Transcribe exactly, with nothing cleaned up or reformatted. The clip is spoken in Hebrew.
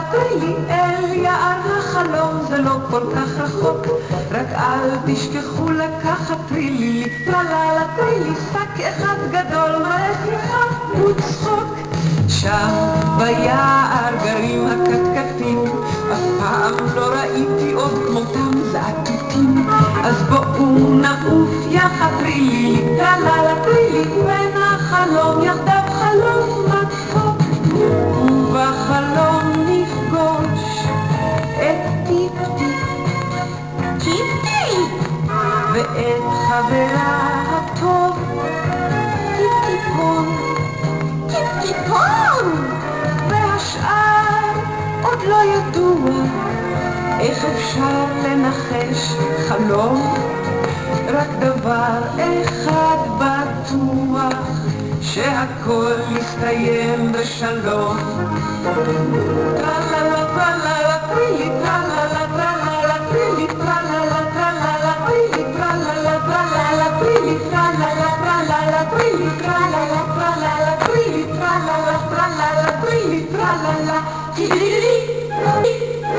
טרלי אל יער החלום, זה לא כל כך רחוק, רק אל תשכחו לקחת טרילי, טרללה טרילי, שק אחד גדול מלכיחה וצחוק. שם ביער גרים הקטקטים, אף פעם לא ראיתי עוד כמותם זעתותים, אז בואו נעוף יחד טרילי, טרללה טרילי, ונחלום יחדיו חלום מתוק, ובחלום נפגוש את טיפ-טיפ, טיפ-טיפ, ואת חברה הטוב, טיפ-טיפון, טיפ-טיפון, והשאר עוד לא ידוע. איך אפשר לנחש חלום? רק דבר אחד בטוח, שהכל יסתיים בשלום.